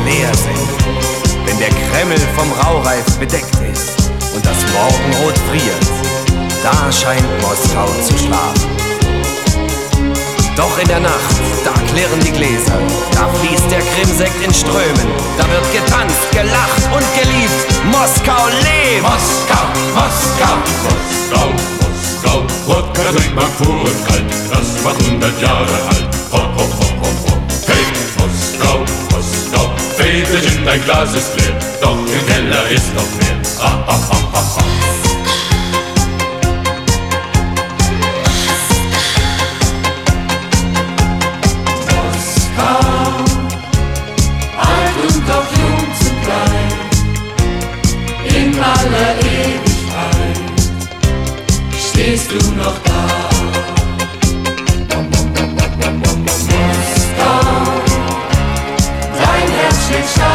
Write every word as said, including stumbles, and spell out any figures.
leer sind, wenn der Kreml vom Raureif bedeckt ist und das Morgenrot friert, da scheint Moskau zu schlafen. Doch in der Nacht, da klirren die Gläser, da fließt der Krimsekt in Strömen, da wird getanzt, gelacht und geliebt. Moskau lebt! Moskau, Moskau, Moskau, Moskau. Wodka trinkt man pur und kalt, das war hundert Jahre alt. Ho, ho, ho, ho, ho. Hey, Moskau, Moskau, Väterchen, dein Glas ist leer, doch im Keller ist noch mehr. Ah, ah, ah, ah, ah. Aller Ewigkeit stehst du noch da. Moskau, dein Herz schlägt stark.